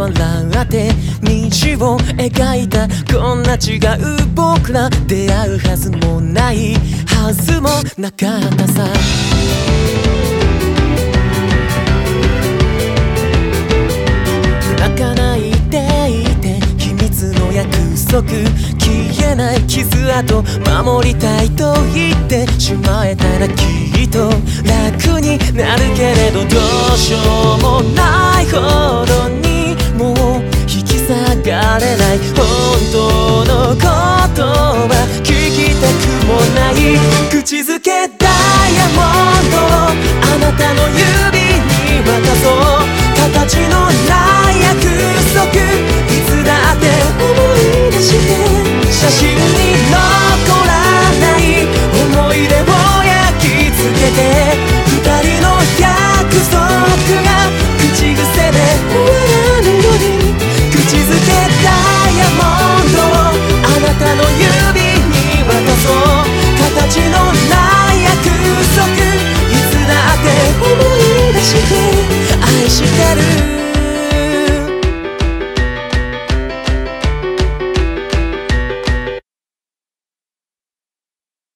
笑って道を描いた。こんな違う僕ら出会うはずもないはずもなかったさ。泣かないでいて秘密の約束、消えない傷跡守りたいと言ってしまえたらきっと楽になるけれど、どうしようもないほどにもう引き下がれない。本当のことは